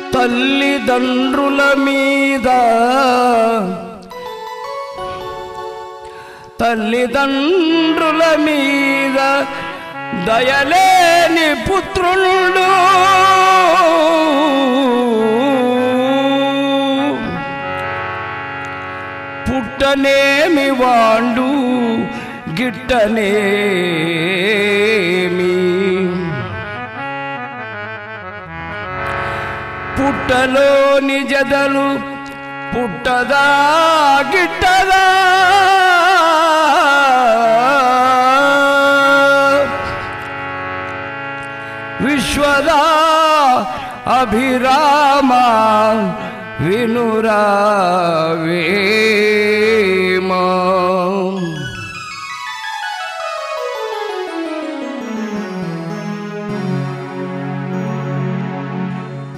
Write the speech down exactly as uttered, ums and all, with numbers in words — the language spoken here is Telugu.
తల్లిదండ్రుల మీద తల్లిదండ్రుల మీద దయలేని పుత్రుడు పుట్టనేమి వాండు గిట్టనేమి పుట్టలోని జదలు పుట్టదా గిట్టదా విశ్వదా అభిరామ వినురావేమా